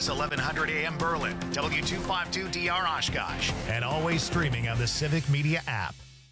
KFOX 1100 AM Berlin, W252DR Oshkosh, and always streaming on the Civic Media app.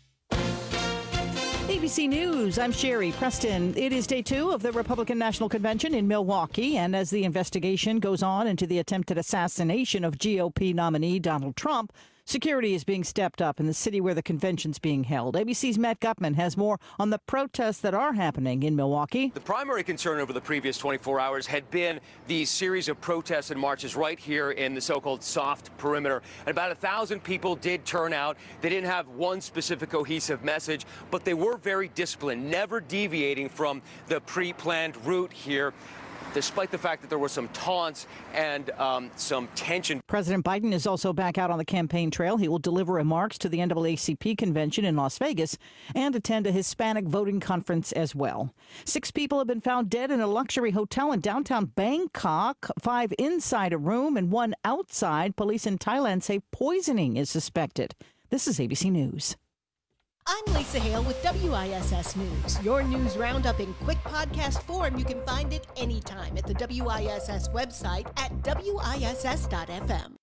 ABC News, I'm Sherry Preston. It is day 2 of the Republican National Convention in Milwaukee, and as the investigation goes on into the attempted assassination of GOP nominee Donald Trump, security is being stepped up in the city where the convention's being held. ABC's Matt Gutman has more on the protests that are happening in Milwaukee. The primary concern over the previous 24 hours had been the series of protests and marches right here in the so-called soft perimeter. And about 1,000 people did turn out. They didn't have one specific cohesive message, but they were very disciplined, never deviating from the pre-planned route here, despite the fact that there were some taunts and some tension. President Biden is also back out on the campaign trail. He will deliver remarks to the NAACP convention in Las Vegas and attend a Hispanic voting conference as well. 6 people have been found dead in a luxury hotel in downtown Bangkok, 5 inside a room and 1 outside. Police in Thailand say poisoning is suspected. This is ABC News. I'm Lisa Hale with WISS News. Your news roundup in quick podcast form. You can find it anytime at the WISS website at WISS.FM.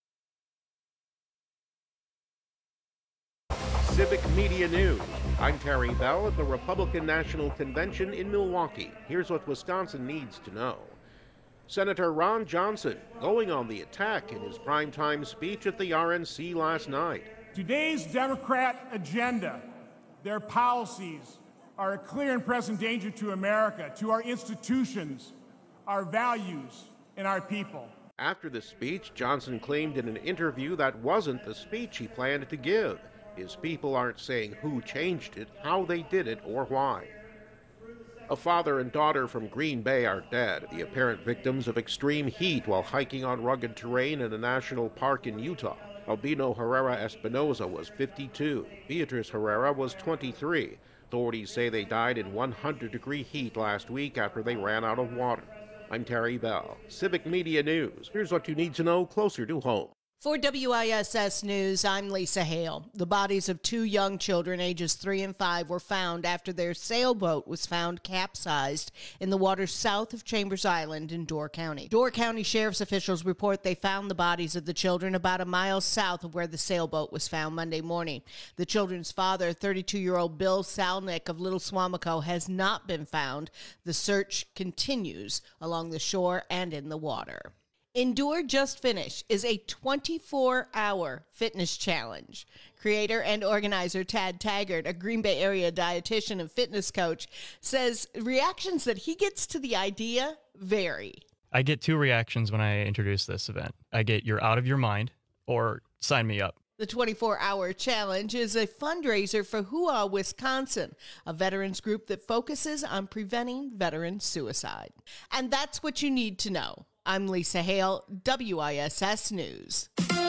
Civic Media News. I'm Terry Bell at the Republican National Convention in Milwaukee. Here's what Wisconsin needs to know. Senator Ron Johnson going on the attack in his primetime speech at the RNC last night. Today's Democrat agenda, their policies, are a clear and present danger to America, to our institutions, our values, and our people. After the speech, Johnson claimed in an interview that wasn't the speech he planned to give. His people aren't saying who changed it, how they did it, or why. A father and daughter from Green Bay are dead, the apparent victims of extreme heat while hiking on rugged terrain in a national park in Utah. Albino Herrera Espinoza was 52. Beatrice Herrera was 23. Authorities say they died in 100-degree heat last week after they ran out of water. I'm Terry Bell, Civic Media News. Here's what you need to know closer to home. For WISS News, I'm Lisa Hale. The bodies of 2 young children, ages 3 and 5, were found after their sailboat was found capsized in the waters south of Chambers Island in Door County. Door County Sheriff's officials report they found the bodies of the children about a mile south of where the sailboat was found Monday morning. The children's father, 32-year-old Bill Salnick of Little Swamico, has not been found. The search continues along the shore and in the water. Endure Just Finish is a 24-hour fitness challenge. Creator and organizer Tad Taggart, a Green Bay area dietitian and fitness coach, says reactions that he gets to the idea vary. I get 2 reactions when I introduce this event. I get "you're out of your mind" or "sign me up." The 24-hour challenge is a fundraiser for Hua Wisconsin, a veterans group that focuses on preventing veteran suicide. And that's what you need to know. I'm Lisa Hale, WISS News.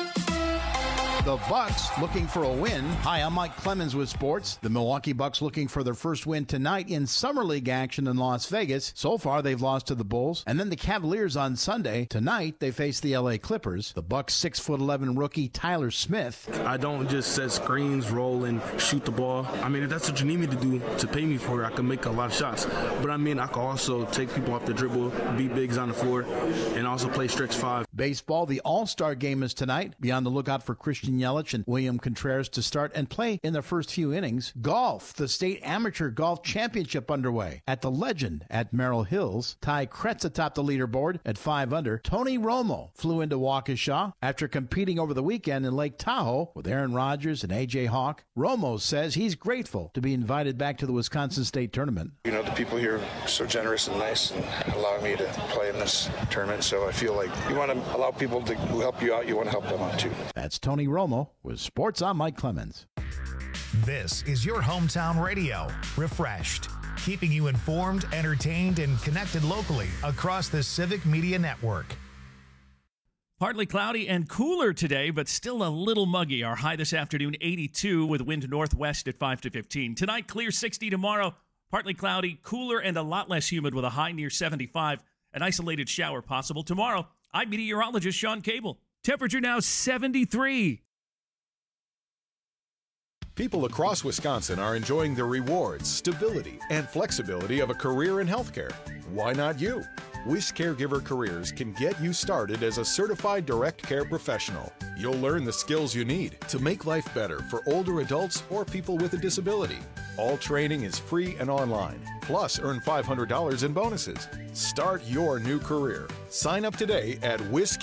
The Bucks looking for a win. Hi, I'm Mike Clemens with sports. The Milwaukee Bucks looking for their first win tonight in Summer League action in Las Vegas. So far, they've lost to the Bulls. And then the Cavaliers on Sunday. Tonight, they face the LA Clippers. The Bucks' 6'11" rookie Tyler Smith. I don't just set screens, roll, and shoot the ball. I mean, if that's what you need me to do to pay me for it, I can make a lot of shots. But I mean, I can also take people off the dribble, beat bigs on the floor, and also play stretch 5. Baseball, the All-Star game is tonight. Be on the lookout for Christian Yelich and William Contreras to start and play in the first few innings. Golf, the State Amateur Golf Championship underway at the Legend at Merrill Hills. Ty Kretz atop the leaderboard at 5 under. Tony Romo flew into Waukesha after competing over the weekend in Lake Tahoe with Aaron Rodgers and A.J. Hawk. Romo says he's grateful to be invited back to the Wisconsin State Tournament. You know, the people here are so generous and nice and allow me to play in this tournament, so I feel like you want to allow people who help you out, you want to help them out too. That's Tony Romo with Sports. I'm Mike Clemens. This is your hometown radio, refreshed, keeping you informed, entertained, and connected locally across the Civic Media Network. Partly cloudy and cooler today, but still a little muggy. Our high this afternoon, 82, with wind northwest at 5 to 15. Tonight, clear 60. Tomorrow, partly cloudy, cooler, and a lot less humid with a high near 75. An isolated shower possible. Tomorrow, I'm meteorologist Sean Cable. Temperature now 73. People across Wisconsin are enjoying the rewards, stability, and flexibility of a career in healthcare. Why not you? Wish Caregiver Careers can get you started as a certified direct care professional. You'll learn the skills you need to make life better for older adults or people with a disability. All training is free and online. Plus, earn $500 in bonuses. Start your new career. Sign up today at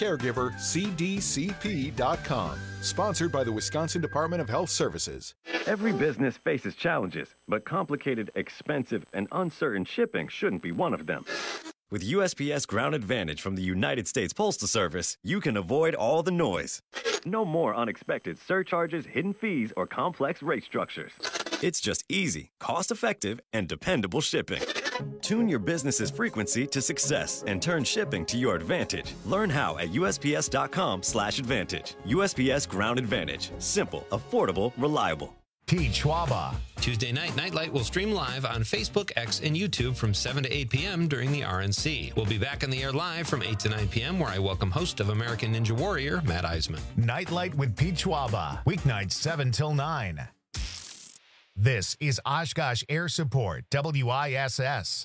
wiscaregivercdcp.com. Sponsored by the Wisconsin Department of Health Services. Every business faces challenges, but complicated, expensive, and uncertain shipping shouldn't be one of them. With USPS Ground Advantage from the United States Postal Service, you can avoid all the noise. No more unexpected surcharges, hidden fees, or complex rate structures. It's just easy, cost-effective, and dependable shipping. Tune your business's frequency to success and turn shipping to your advantage. Learn how at USPS.com/advantage. USPS Ground Advantage. Simple, affordable, reliable. Pete Schwaba. Tuesday night, Nightlight will stream live on Facebook, X, and YouTube from 7 to 8 p.m. during the RNC. We'll be back on the air live from 8 to 9 p.m. where I welcome host of American Ninja Warrior, Matt Eisman. Nightlight with Pete Schwaba. Weeknights 7 till 9. This is Oshkosh Air Support, WISS.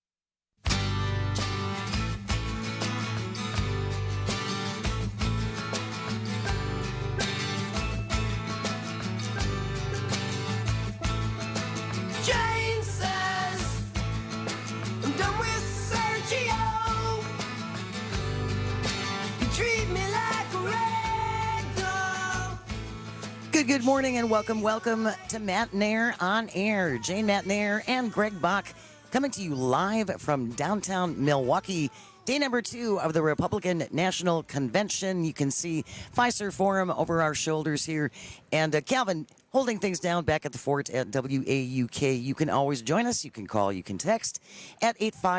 Good morning and welcome to Matt Nair on Air. Jane Matt Nair and Greg Bach coming to you live from downtown Milwaukee. Day number 2 of the Republican National Convention. You can see Fiserv Forum over our shoulders here. And Calvin holding things down back at the fort at WAUK. You can always join us. You can call. You can text at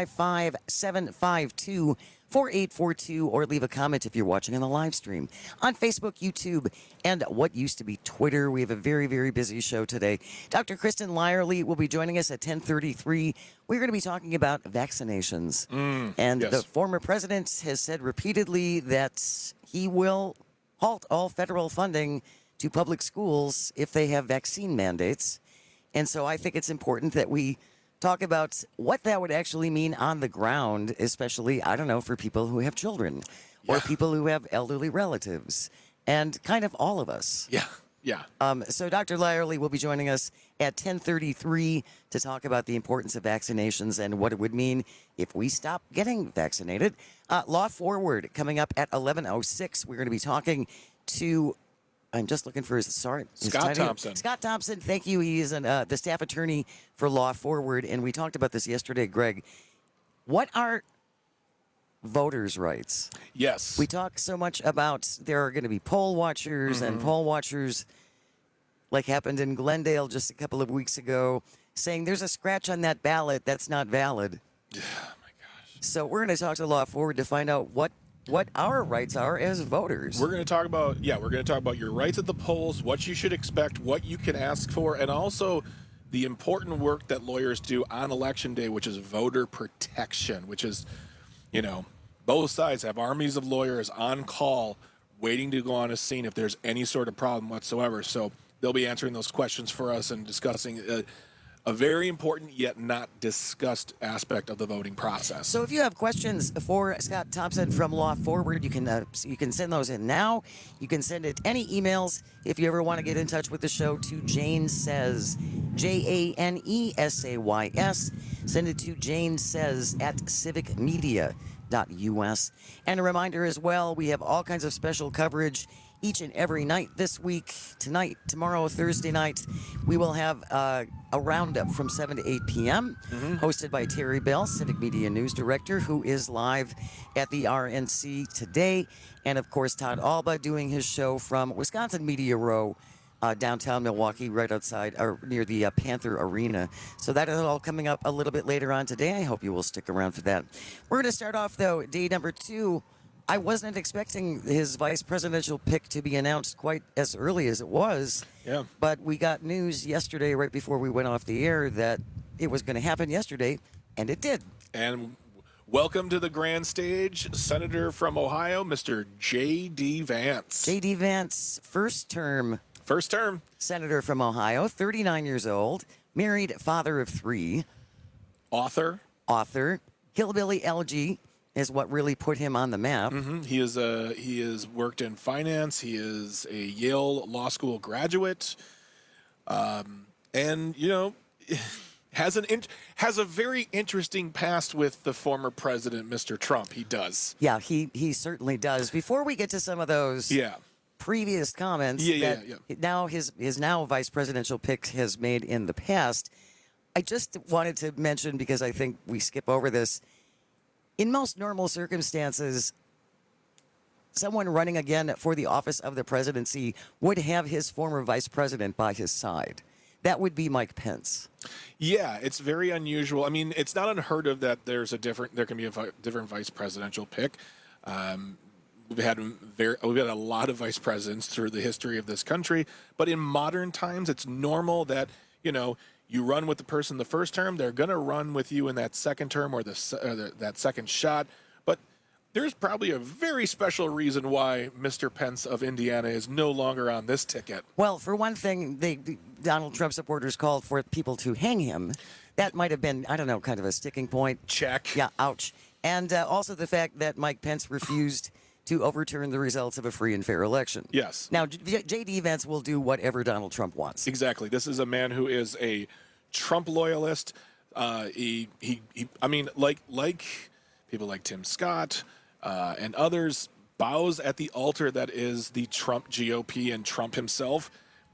855-752-4842 or leave a comment if you're watching on the live stream on Facebook, YouTube, and what used to be Twitter. We have a very, very busy show today. Dr. Kristen Lyerly will be joining us at 10:33. We're going to be talking about vaccinations. The former president has said repeatedly that he will halt all federal funding to public schools if they have vaccine mandates. And so I think it's important that we talk about what that would actually mean on the ground, especially, I don't know, for people who have children or people who have elderly relatives and kind of all of us. So Dr. Lyerly will be joining us at 10:33 to talk about the importance of vaccinations and what it would mean if we stop getting vaccinated. Law Forward coming up at 11:06. We're going to be talking to I'm just looking for his Scott Thompson. Scott Thompson, thank you. He is the staff attorney for Law Forward, and we talked about this yesterday, Greg. What are voters' rights? Yes. We talk so much about there are going to be poll watchers, and poll watchers, like happened in Glendale just a couple of weeks ago, saying there's a scratch on that ballot that's not valid. Oh, my gosh. So we're going to talk to Law Forward to find out what our rights are as voters. We're going to talk about your rights at the polls, what you should expect, what you can ask for, and also the important work that lawyers do on Election Day, which is voter protection, which is, both sides have armies of lawyers on call waiting to go on a scene if there's any sort of problem whatsoever. So they'll be answering those questions for us and discussing a very important yet not discussed aspect of the voting process. So if you have questions for Scott Thompson from Law Forward, you can send those in now. You can send it any emails if you ever want to get in touch with the show to Jane Says, JANESAYS. Send it to Jane Says at civicmedia.us. And a reminder as well, we have all kinds of special coverage each and every night this week. Tonight, tomorrow, Thursday night, we will have a roundup from 7 to 8 p.m. Hosted by Terry Bell, Civic Media News Director, who is live at the RNC today. And, of course, Todd Alba doing his show from Wisconsin Media Row, downtown Milwaukee, right outside or near the Panther Arena. So that is all coming up a little bit later on today. I hope you will stick around for that. We're going to start off, though, day number 2. I wasn't expecting his vice presidential pick to be announced quite as early as it was. Yeah. But we got news yesterday, right before we went off the air, that it was going to happen yesterday, and it did. And welcome to the grand stage, Senator from Ohio, Mr. J.D. Vance. J.D. Vance, first term First term. Senator from Ohio, 39 years old, married, father of 3. Author. Hillbilly LG is what really put him on the map. Mm-hmm. He has worked in finance. He is a Yale Law School graduate, and has a very interesting past with the former president, Mr. Trump. He does. Yeah, he certainly does. Before we get to some of those previous comments now his now vice presidential pick has made in the past, I just wanted to mention, because I think we skip over this, in most normal circumstances, someone running again for the office of the presidency would have his former vice president by his side. That would be Mike Pence. Yeah, it's very unusual. I mean, it's not unheard of that there can be a different vice presidential pick. We've had a lot of vice presidents through the history of this country, but in modern times, it's normal that you run with the person the first term, they're going to run with you in that second term or that second shot. But there's probably a very special reason why Mr. Pence of Indiana is no longer on this ticket. Well, for one thing, Donald Trump supporters called for people to hang him. That might have been, I don't know, kind of a sticking point. Check. Yeah, ouch. And also the fact that Mike Pence refused to overturn the results of a free and fair election. Yes. Now, J.D. Vance will do whatever Donald Trump wants. Exactly. This is a man who is a Trump loyalist. I mean, like people like Tim Scott and others, bows at the altar that is the Trump GOP and Trump himself.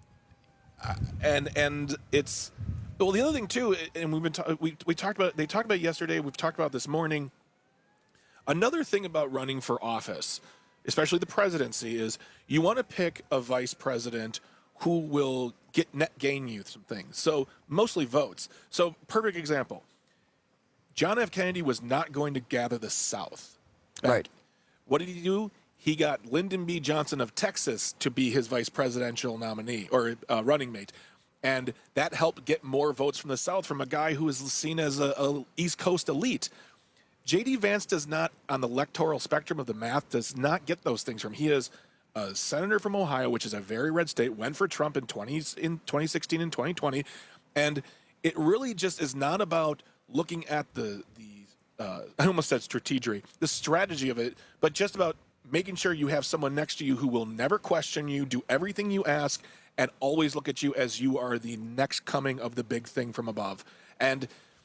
And it's, well, the other thing too, and we talked about, they talked about it yesterday, we've talked about this morning. Another thing about running for office, especially the presidency, is you want to pick a vice president who will gain you some things. So mostly votes. So perfect example. John F. Kennedy was not going to gather the South. Right. What did he do? He got Lyndon B. Johnson of Texas to be his vice presidential nominee or running mate. And that helped get more votes from the South from a guy who is seen as a East Coast elite. J.D. Vance does not, on the electoral spectrum of the math, does not get those things from. He is a senator from Ohio, which is a very red state, went for Trump in 2016 and 2020. And it really just is not about looking at I almost said strategery, the strategy of it, but just about making sure you have someone next to you who will never question you, do everything you ask, and always look at you as you are the next coming of the big thing from above. And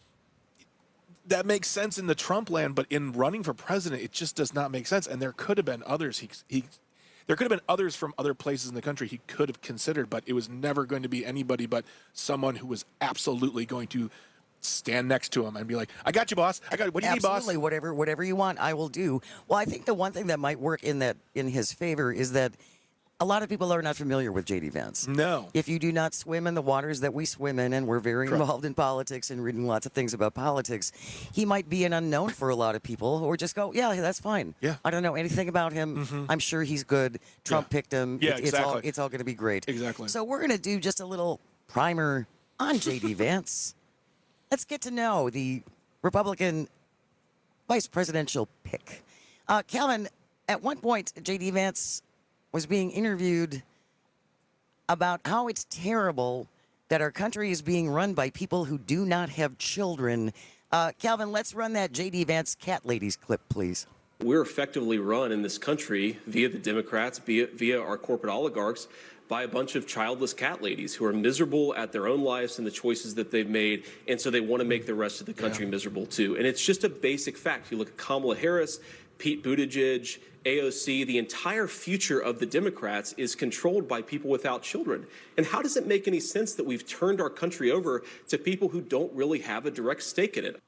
that makes sense in the Trump land, but in running for president, it just does not make sense. And there could have been others. There could have been others from other places in the country he could have considered, but it was never going to be anybody but someone who was absolutely going to stand next to him and be like, I got you, boss. What do you need, boss? Absolutely, whatever you want, I will do. Well, I think the one thing that might work in his favor is that a lot of people are not familiar with J.D. Vance. No. If you do not swim in the waters that we swim in, and we're very involved in politics and reading lots of things about politics, he might be an unknown for a lot of people who just go, yeah, that's fine. Yeah. I don't know anything about him. Mm-hmm. I'm sure he's good. Trump picked him. Yeah, exactly. It's all going to be great. Exactly. So we're going to do just a little primer on J.D. Vance. Let's get to know the Republican vice presidential pick. Calvin, at one point, J.D. Vance was being interviewed about how it's terrible that our country is being run by people who do not have children. Calvin, let's run that J.D. Vance cat ladies clip, please. We're effectively run in this country via the Democrats, via our corporate oligarchs, by a bunch of childless cat ladies who are miserable at their own lives and the choices that they've made, and so they want to make the rest of the country miserable too. And it's just a basic fact. You look at Kamala Harris, Pete Buttigieg, AOC, the entire future of the Democrats is controlled by people without children. And how does it make any sense that we've turned our country over to people who don't really have a direct stake in it?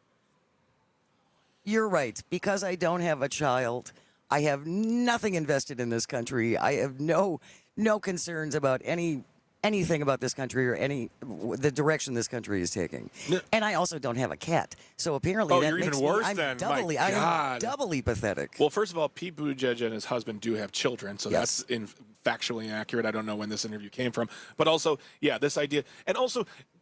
You're right. Because I don't have a child, I have nothing invested in this country. I have no concerns about anything about this country or the direction this country is taking. No. And I also don't have a cat. So apparently that you're makes even worse I'm then. doubly pathetic. Well, first of all, Pete Buttigieg and his husband do have children, so yes. That's factually accurate. I don't know when this interview came from. But also, this idea. And also,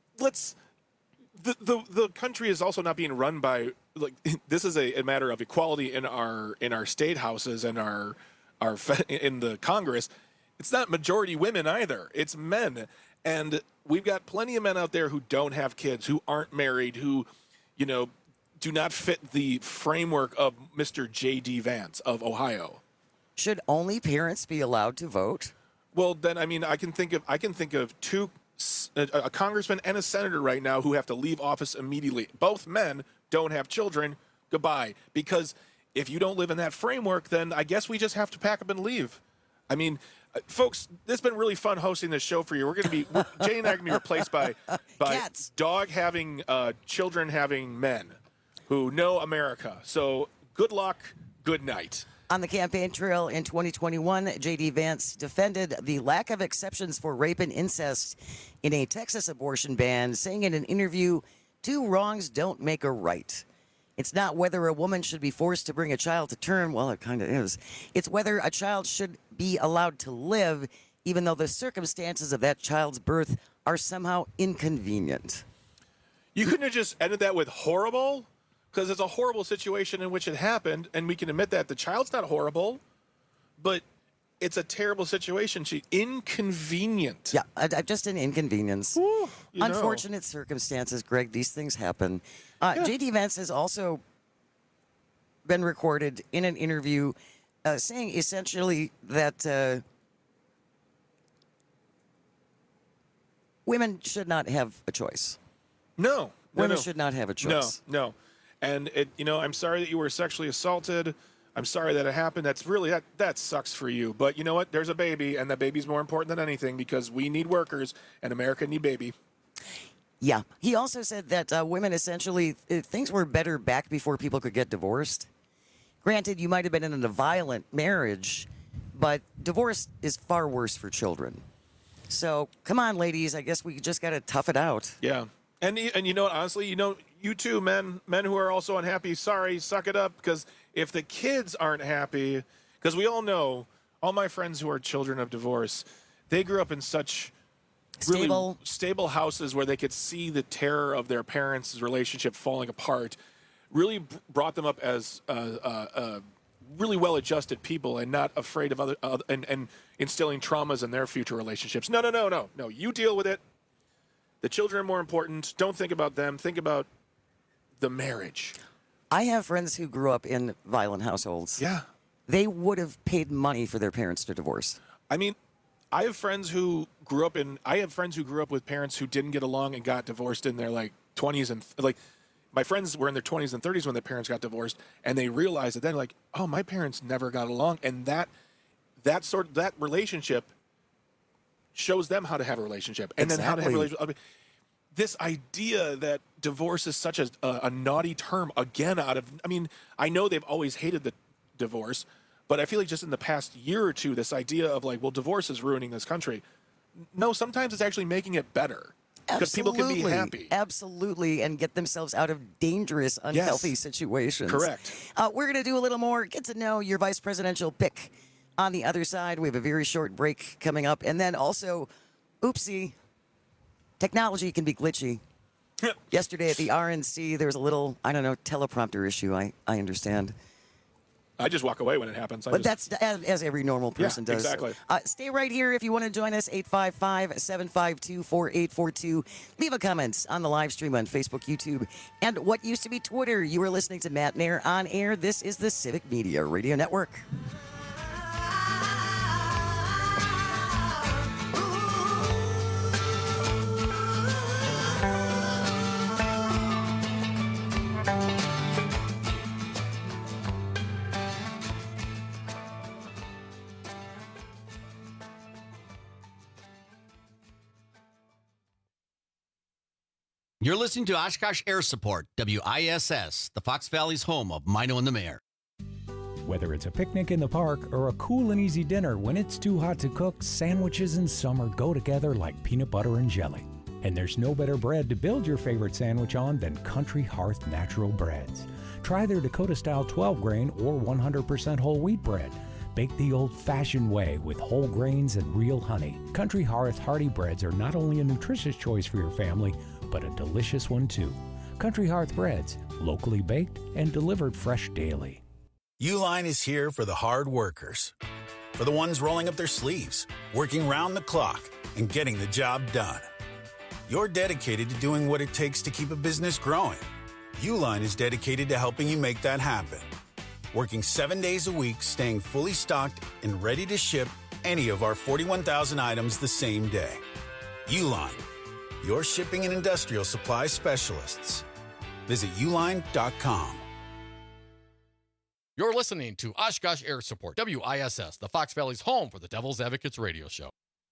the country is also not being run by, this is a matter of equality in our state houses and our in the Congress. It's not majority women either. It's men. And we've got plenty of men out there who don't have kids, who aren't married, who, do not fit the framework of Mr. J.D. Vance of Ohio. Should only parents be allowed to vote? Well, then, I can think of two, a congressman and a senator right now who have to leave office immediately. Both men don't have children. Goodbye. Because if you don't live in that framework, then I guess we just have to pack up and leave. Folks, it's been really fun hosting this show for you. Jay and I are going to be replaced by dog having, children having men who know America. So good luck, good night. On the campaign trail in 2021, J.D. Vance defended the lack of exceptions for rape and incest in a Texas abortion ban, saying in an interview, 2 wrongs don't make a right. It's not whether a woman should be forced to bring a child to term. Well, it kind of is. It's whether a child should be allowed to live, even though the circumstances of that child's birth are somehow inconvenient. You couldn't have just ended that with horrible? Because it's a horrible situation in which it happened, and we can admit that. The child's not horrible, but it's a terrible situation. Inconvenient. Yeah, just an inconvenience. Unfortunate circumstances, Greg. These things happen. J.D. Vance has also been recorded in an interview saying essentially that women should not have a choice. No. Women should not have a choice. No. And I'm sorry that you were sexually assaulted. I'm sorry that it happened. That's really that sucks for you. But you know what? There's a baby, and that baby's more important than anything because we need workers, and America need baby. Yeah. He also said that women essentially things were better back before people could get divorced. Granted, you might have been in a violent marriage, but divorce is far worse for children. So come on, ladies. I guess we just got to tough it out. Yeah. And you know what? Honestly, you too, men who are also unhappy, sorry, suck it up. Because if the kids aren't happy, because we all know, all my friends who are children of divorce, they grew up in such really stable houses where they could see the terror of their parents' relationship falling apart, really brought them up as really well-adjusted people and not afraid of other and instilling traumas in their future relationships. No. You deal with it. The children are more important. Don't think about them. Think about the marriage. I have friends who grew up in violent households. Yeah. They would have paid money for their parents to divorce. I have friends who grew up with parents who didn't get along and got divorced in their 20s and my friends were in their 20s and 30s when their parents got divorced, and they realized that then oh, my parents never got along, and that relationship shows them how to have a relationship, and then how to have a relationship. This idea that divorce is such a naughty term, again, I know they've always hated the divorce, but I feel like just in the past year or two, this idea of divorce is ruining this country. No, sometimes it's actually making it better. Because people can be happy. Absolutely, and get themselves out of dangerous, unhealthy situations. Correct. We're going to do a little more, get to know your vice presidential pick. On the other side, we have a very short break coming up. And then also, oopsie, technology can be glitchy. Yesterday at the RNC, there was a little, teleprompter issue, I understand. I just walk away when it happens. But that's as every normal person does. Exactly. Stay right here if you want to join us, 855-752-4842. Leave a comment on the live stream on Facebook, YouTube, and what used to be Twitter. You are listening to Matt Nair on air. This is the Civic Media Radio Network. You're listening to Oshkosh Air Support, WISS, the Fox Valley's home of Mino and the Mayor. Whether it's a picnic in the park or a cool and easy dinner, when it's too hot to cook, sandwiches in summer go together like peanut butter and jelly. And there's no better bread to build your favorite sandwich on than Country Hearth Natural Breads. Try their Dakota-style 12-grain or 100% whole wheat bread. Baked the old-fashioned way with whole grains and real honey. Country Hearth Hearty Breads are not only a nutritious choice for your family, but a delicious one too. Country Hearth Breads, locally baked and delivered fresh daily. Uline is here for the hard workers. for the ones rolling up their sleeves, working round the clock, and getting the job done. You're dedicated to doing what it takes to keep a business growing. Uline is dedicated to helping you make that happen. Working 7 days a week, staying fully stocked and ready to ship any of our 41,000 items the same day. Uline, your shipping and industrial supply specialists. Visit uline.com. You're listening to Oshkosh Air Support, WISS, the Fox Valley's home for the Devil's Advocates radio show.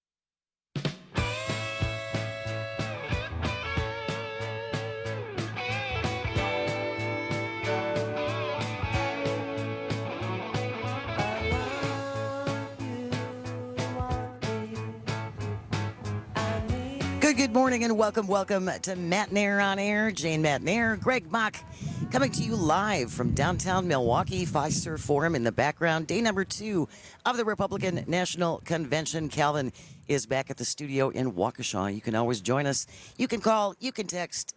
Good morning and welcome to Matt Nair on Air. Jane Matt Nair, Greg Mock, coming to you live from downtown Milwaukee, Fiserv Forum in the background. Day number 2 of the Republican National Convention. Calvin is back at the studio in Waukesha. You can always join us. You can call, you can text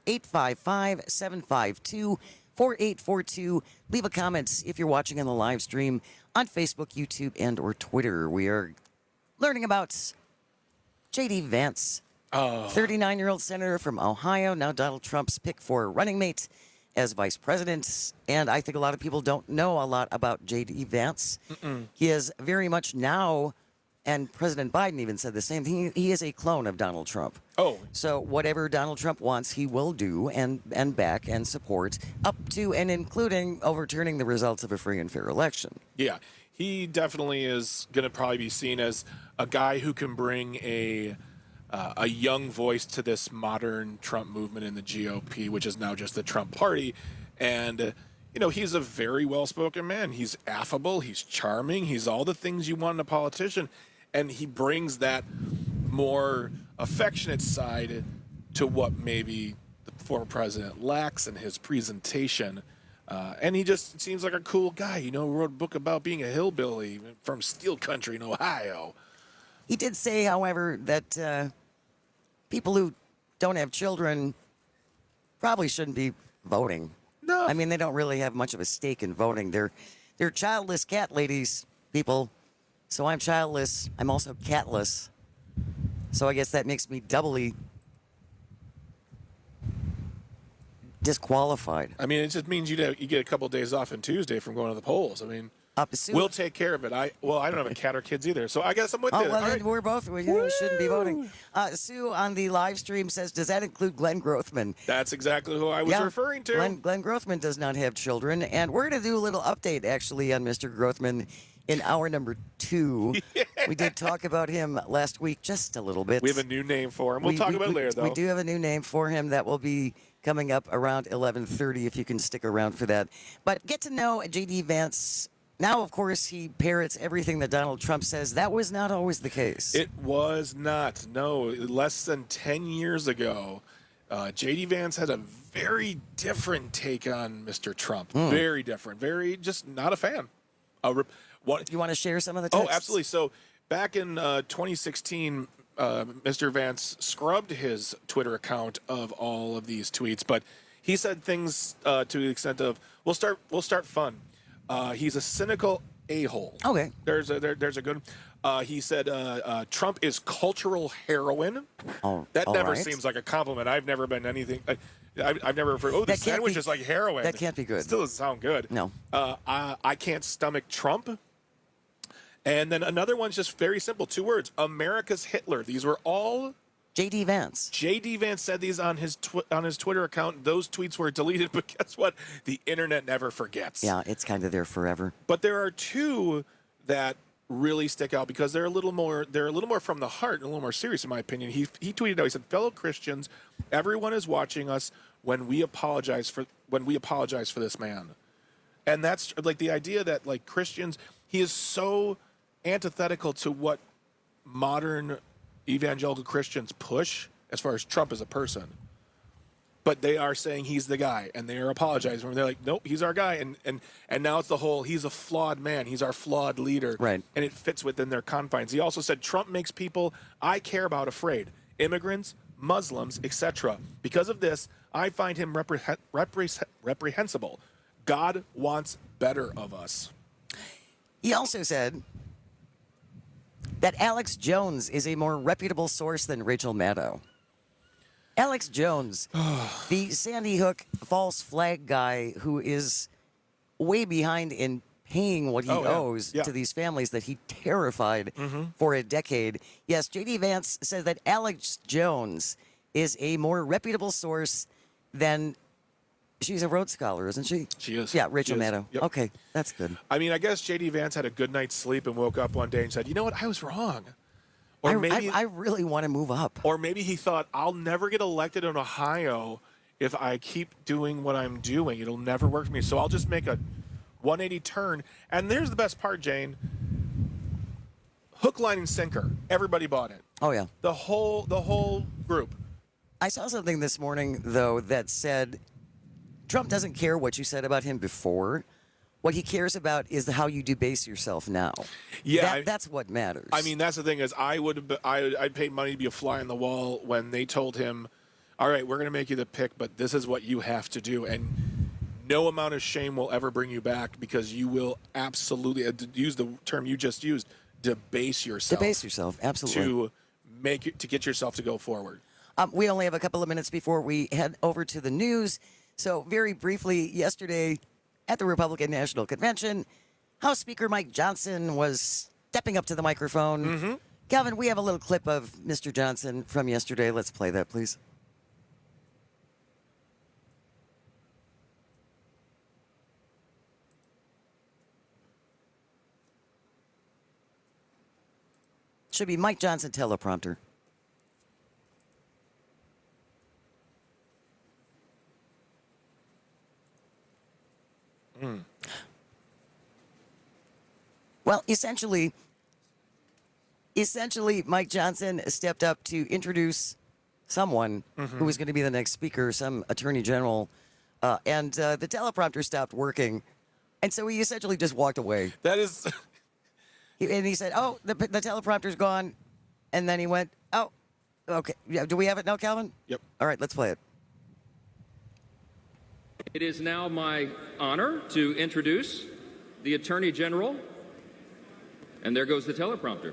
855-752-4842. Leave a comment if you're watching on the live stream on Facebook, YouTube, and or Twitter. We are learning about J.D. Vance. 39-year-old senator from Ohio, now Donald Trump's pick for running mate as vice president. And I think a lot of people don't know a lot about J.D. Vance. He is very much now, and President Biden even said the same thing, he is a clone of Donald Trump. Oh. So whatever Donald Trump wants, he will do and back and support, up to and including overturning the results of a free and fair election. Yeah, he definitely is going to probably be seen as a guy who can bring a young voice to this modern Trump movement in the GOP, which is now just the Trump party. And, he's a very well-spoken man. He's affable. He's charming. He's all the things you want in a politician. And he brings that more affectionate side to what maybe the former president lacks in his presentation. And he just seems like a cool guy. Wrote a book about being a hillbilly from Steel Country in Ohio. He did say, however, that people who don't have children probably shouldn't be voting. No. I mean, they don't really have much of a stake in voting. They're childless cat ladies, people. So I'm childless. I'm also catless. So I guess that makes me doubly disqualified. I mean, it just means you get a couple of days off on Tuesday from going to the polls. I mean, we'll take care of it. I don't have a cat or kids either, so I guess I'm with you. Oh, well, then we're both. We shouldn't be voting. Sue on the live stream says, does that include Glenn Grothman? That's exactly who I was referring to. Glenn Grothman does not have children, and we're going to do a little update, actually, on Mr. Grothman in hour number 2. Yeah. We did talk about him last week just a little bit. We have a new name for him. We'll talk about it later, though. We do have a new name for him that will be coming up around 11:30, if you can stick around for that. But get to know J.D. Vance. Now, of course, he parrots everything that Donald Trump says. That was not always the case. It was not. No, less than 10 years ago, J.D. Vance had a very different take on Mr. Trump. Very different. Very just not a fan. Do you want to share some of the texts? Oh, absolutely. So back in 2016, Mr. Vance scrubbed his Twitter account of all of these tweets, but he said things to the extent of, we'll start fun. He's a cynical a-hole. Okay. There's a good. He said Trump is cultural heroin. That never seems like a compliment. I've never been anything. I've never heard. Oh, the sandwich is like heroin. That can't be good. Still doesn't sound good. No. I can't stomach Trump. And then another one's just very simple. 2 words. America's Hitler. These were all J.D. Vance. J.D. Vance said these on his Twitter account. Those tweets were deleted, but guess what? The internet never forgets. Yeah, it's kind of there forever. But there are 2 that really stick out because they're a little more from the heart and a little more serious, in my opinion. He tweeted out, he said, "Fellow Christians, everyone is watching us when we apologize for this man." And that's like the idea that like Christians, he is so antithetical to what modern evangelical Christians push as far as Trump as a person. But they are saying he's the guy, and they are apologizing for him. They're like, nope, he's our guy. And now it's the whole, he's a flawed man. He's our flawed leader. Right. And it fits within their confines. He also said, Trump makes people I care about afraid. Immigrants, Muslims, etc. Because of this, I find him reprehensible. God wants better of us. He also said that Alex Jones is a more reputable source than Rachel Maddow. Alex Jones, the Sandy Hook false flag guy who is way behind in paying what he owes to these families that he terrified for a decade. Yes, J.D. Vance says that Alex Jones is a more reputable source than... She's a Rhodes Scholar, isn't she? She is. Yeah, Rachel She is. Maddow. Yep. Okay, that's good. I mean, I guess J.D. Vance had a good night's sleep and woke up one day and said, you know what, I was wrong. Or maybe I really want to move up. Or maybe he thought, I'll never get elected in Ohio if I keep doing what I'm doing. It'll never work for me. So I'll just make a 180 turn. And there's the best part, Jane. Hook, line, and sinker. Everybody bought it. Oh, yeah. The whole group. I saw something this morning, though, that said Trump doesn't care what you said about him before. What he cares about is how you debase yourself now. Yeah, that's what matters. I mean, that's the thing is, I'd pay money to be a fly on the wall when they told him, "All right, we're going to make you the pick, but this is what you have to do," and no amount of shame will ever bring you back because you will absolutely use the term you just used, debase yourself. Debase yourself, absolutely. To get yourself to go forward. We only have a couple of minutes before we head over to the news. So very briefly, yesterday at the Republican National Convention, House Speaker Mike Johnson was stepping up to the microphone. Calvin, we have a little clip of Mr. Johnson from yesterday. Let's play that, please. Should be Mike Johnson teleprompter. Well, essentially, Mike Johnson stepped up to introduce someone who was going to be the next speaker, some attorney general, and the teleprompter stopped working, and so he essentially just walked away. That is, and he said, "Oh, the teleprompter's gone," and then he went, "Oh, okay, yeah, do we have it now, Calvin?" Yep. All right, let's play it. It is now my honor to introduce the Attorney General, and there goes the teleprompter.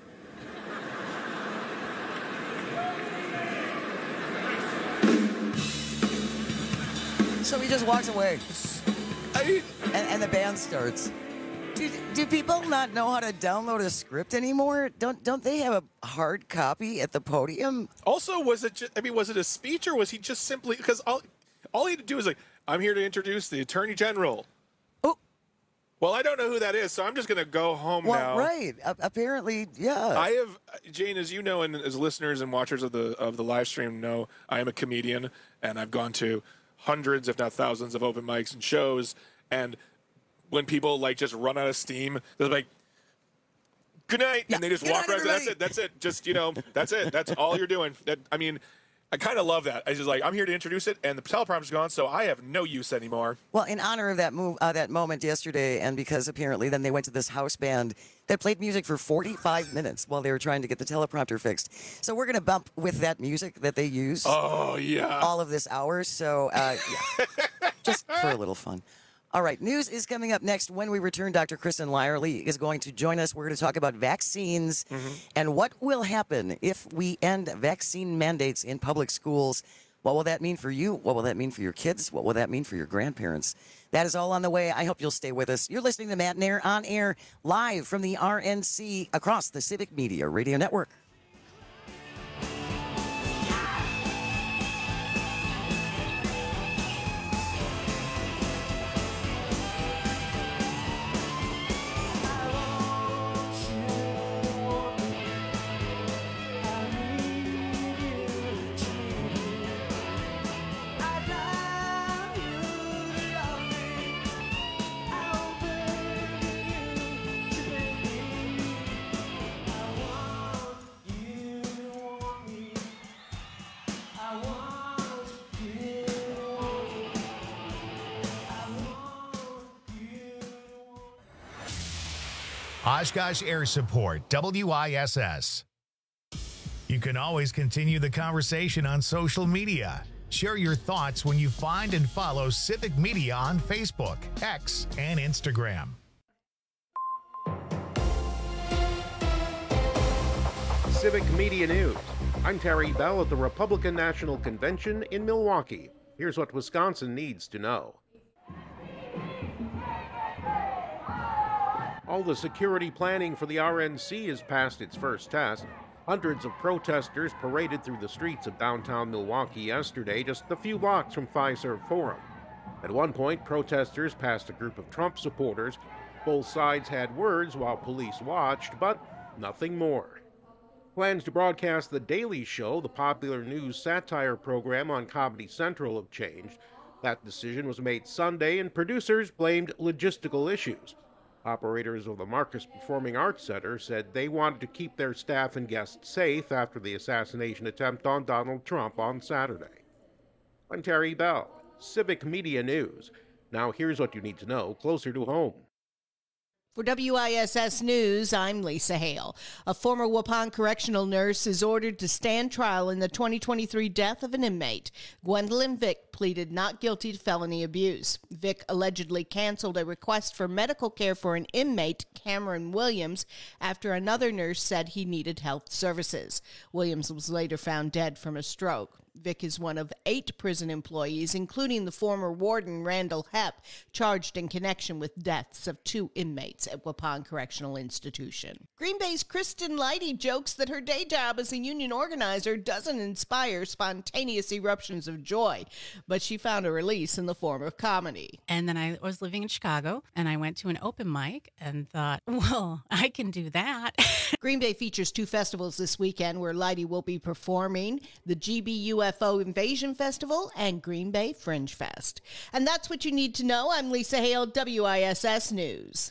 So he just walks away, and the band starts. Do people not know how to download a script anymore? Don't they have a hard copy at the podium? Also, was it a speech or was he just simply because all he had to do is like, I'm here to introduce the Attorney General. Oh. Well, I don't know who that is, so I'm just going to go home now. Well, right. Apparently, yeah. I have, Jane, as you know, and as listeners and watchers of the live stream know, I am a comedian, and I've gone to hundreds, if not thousands, of open mics and shows. And when people like just run out of steam, they're like, "Good night," and they just walk around. That's it. Just that's it. That's all you're doing. I kind of love that. I just like, I'm here to introduce it, and the teleprompter's gone, so I have no use anymore. Well, in honor of that that moment yesterday, and because apparently then they went to this house band that played music for 45 minutes while they were trying to get the teleprompter fixed. So we're going to bump with that music that they use. Oh, yeah. All of this hour, so yeah. Just for a little fun. All right, news is coming up next. When we return, Dr. Kristen Lyerly is going to join us. We're going to talk about vaccines and what will happen if we end vaccine mandates in public schools. What will that mean for you? What will that mean for your kids? What will that mean for your grandparents? That is all on the way. I hope you'll stay with us. You're listening to Matt Nair on air, live from the RNC across the Civic Media Radio Network. Oshkosh Air Support, WISS. You can always continue the conversation on social media. Share your thoughts when you find and follow Civic Media on Facebook, X, and Instagram. Civic Media News. I'm Terry Bell at the Republican National Convention in Milwaukee. Here's what Wisconsin needs to know. All the security planning for the RNC has passed its first test. Hundreds of protesters paraded through the streets of downtown Milwaukee yesterday, just a few blocks from Fiserv Forum. At one point, protesters passed a group of Trump supporters. Both sides had words while police watched, but nothing more. Plans to broadcast The Daily Show, the popular news satire program on Comedy Central, have changed. That decision was made Sunday, and producers blamed logistical issues. Operators of the Marcus Performing Arts Center said they wanted to keep their staff and guests safe after the assassination attempt on Donald Trump on Saturday. I'm Terry Bell, Civic Media News. Now here's what you need to know closer to home. For WISS News, I'm Lisa Hale. A former Waupun correctional nurse is ordered to stand trial in the 2023 death of an inmate. Gwendolyn Vick pleaded not guilty to felony abuse. Vick allegedly canceled a request for medical care for an inmate, Cameron Williams, after another nurse said he needed health services. Williams was later found dead from a stroke. Vick is one of 8 prison employees, including the former warden Randall Hepp, charged in connection with deaths of 2 inmates at Waupun Correctional Institution. Green Bay's Kristen Leidy jokes that her day job as a union organizer doesn't inspire spontaneous eruptions of joy, but she found a release in the form of comedy. And then I was living in Chicago, and I went to an open mic and thought, well, I can do that. Green Bay features 2 festivals this weekend where Leidy will be performing: the GBUFO Invasion Festival and Green Bay Fringe Fest. And that's what you need to know. I'm Lisa Hale, WISS News.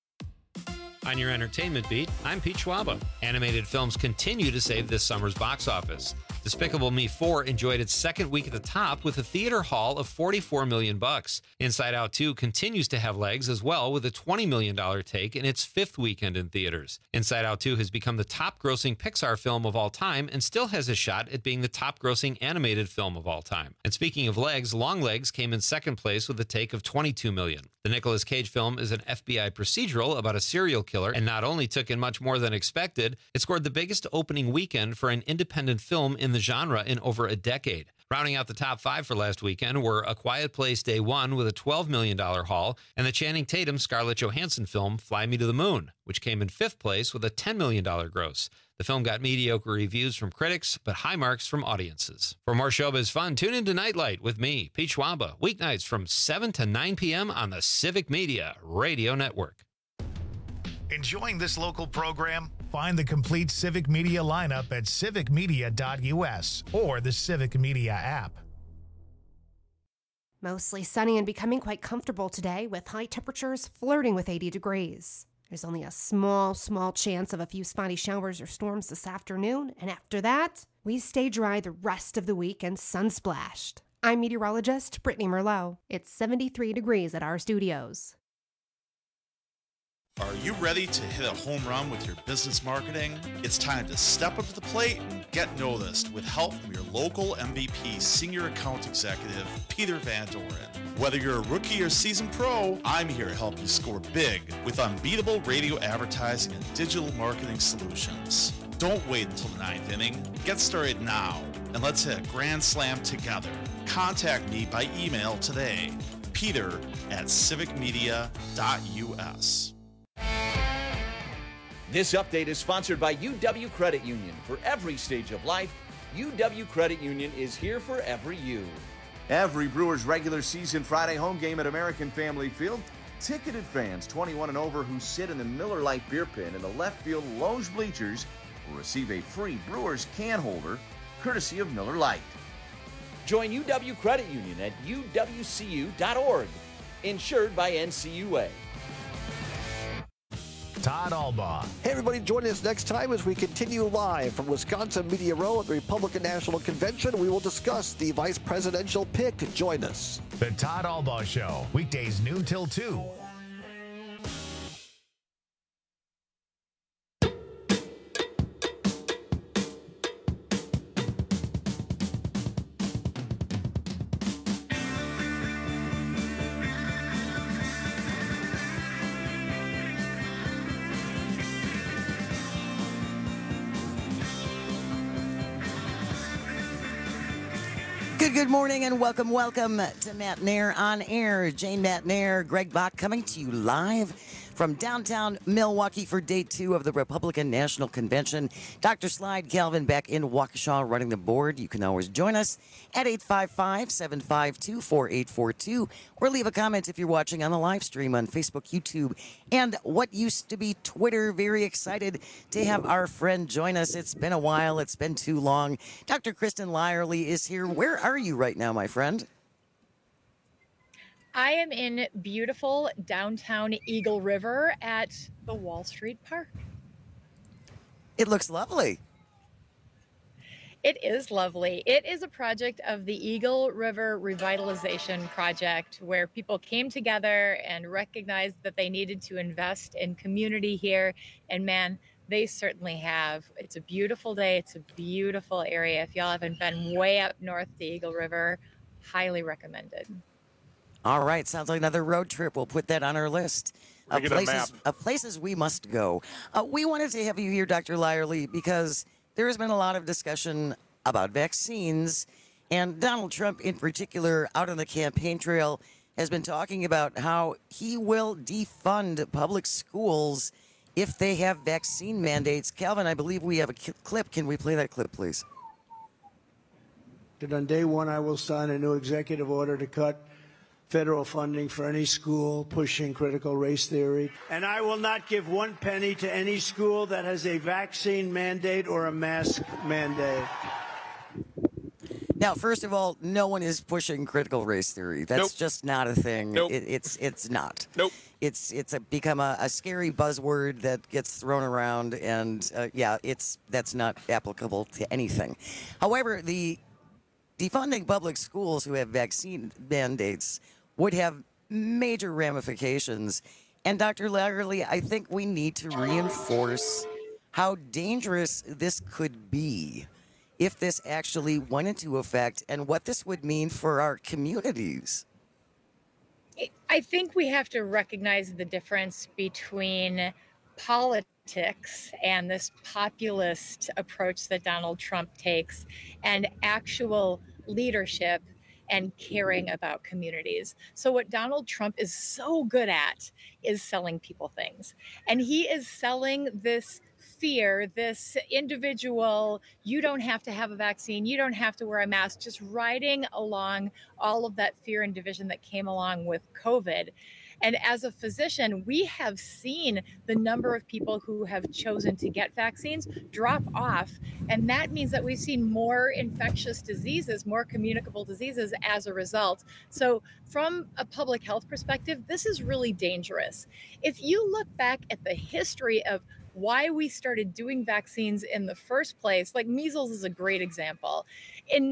On your entertainment beat, I'm Pete Schwaba. Animated films continue to save this summer's box office. Despicable Me 4 enjoyed its second week at the top with a theater haul of $44 million. Inside Out 2 continues to have legs as well with a $20 million take in its 5th weekend in theaters. Inside Out 2 has become the top-grossing Pixar film of all time and still has a shot at being the top-grossing animated film of all time. And speaking of legs, Longlegs came in second place with a take of $22 million. The Nicolas Cage film is an FBI procedural about a serial killer and not only took in much more than expected, it scored the biggest opening weekend for an independent film in the genre in over a decade. Rounding out the top 5 for last weekend were A Quiet Place Day 1 with a $12 million haul and the Channing Tatum Scarlett Johansson film Fly Me to the Moon, which came in 5th place with a $10 million gross. The film got mediocre reviews from critics, but high marks from audiences. For more showbiz fun, tune into Nightlight with me, Pete Schwaba, weeknights from 7 to 9 p.m. on the Civic Media Radio Network. Enjoying this local program? Find the complete Civic Media lineup at civicmedia.us or the Civic Media app. Mostly sunny and becoming quite comfortable today with high temperatures flirting with 80 degrees. There's only a small chance of a few spotty showers or storms this afternoon, and after that, we stay dry the rest of the week and sun-splashed. I'm meteorologist Brittany Merlot. It's 73 degrees at our studios. Are you ready to hit a home run with your business marketing? It's time to step up to the plate and get noticed with help from your local MVP Senior Account Executive, Peter Van Doren. Whether you're a rookie or seasoned pro, I'm here to help you score big with unbeatable radio advertising and digital marketing solutions. Don't wait until the 9th inning. Get started now, and let's hit a grand slam together. Contact me by email today, peter@civicmedia.us. This update is sponsored by UW Credit Union. For every stage of life, UW Credit Union is here for every you. Every Brewers regular season Friday home game at American Family Field, ticketed fans 21 and over who sit in the Miller Lite beer pen in the left field lounge bleachers will receive a free Brewers can holder courtesy of Miller Lite. Join UW Credit Union at uwcu.org. Insured by NCUA. Todd Albaugh. Hey, everybody, join us next time as we continue live from Wisconsin Media Row at the Republican National Convention. We will discuss the vice presidential pick. Join us. The Todd Albaugh Show, weekdays noon till 2. Good morning and welcome to Matt Nair on Air. Jane Matt Nair, Greg Bach coming to you live from downtown Milwaukee for day 2 of the Republican National Convention. Dr. Slide Calvin back in Waukesha running the board. You can always join us at 855-752-4842 or leave a comment if you're watching on the live stream on Facebook, YouTube, and what used to be Twitter. Very excited to have our friend join us. It's been a while. It's been too long. Dr. Kristen Lyerly is here. Where are you right now, my friend? I am in beautiful downtown Eagle River at the Wall Street Park. It looks lovely. It is lovely. It is a project of the Eagle River Revitalization Project where people came together and recognized that they needed to invest in community here. And man, they certainly have. It's a beautiful day. It's a beautiful area. If y'all haven't been way up north the Eagle River, highly recommended. All right, sounds like another road trip. We'll put that on our list of places we must go. We wanted to have you here, Dr. Lyerly, because there has been a lot of discussion about vaccines, and Donald Trump in particular out on the campaign trail has been talking about how he will defund public schools if they have vaccine mandates. Calvin, I believe we have a clip. Can we play that clip, please? That on day 1, I will sign a new executive order to cut federal funding for any school pushing critical race theory. And I will not give 1 penny to any school that has a vaccine mandate or a mask mandate. Now, first of all, no one is pushing critical race theory. That's just not a thing. Nope. It's not. Nope. It's become a scary buzzword that gets thrown around, and that's not applicable to anything. However, the defunding public schools who have vaccine mandates would have major ramifications. And Dr. Lyerly, I think we need to reinforce how dangerous this could be if this actually went into effect and what this would mean for our communities. I think we have to recognize the difference between politics and this populist approach that Donald Trump takes and actual leadership and caring about communities. So what Donald Trump is so good at is selling people things. And he is selling this fear, this individual, you don't have to have a vaccine, you don't have to wear a mask, just riding along all of that fear and division that came along with COVID. And as a physician, we have seen the number of people who have chosen to get vaccines drop off. And that means that we've seen more infectious diseases, more communicable diseases as a result. So from a public health perspective, this is really dangerous. If you look back at the history of why we started doing vaccines in the first place, like measles is a great example. In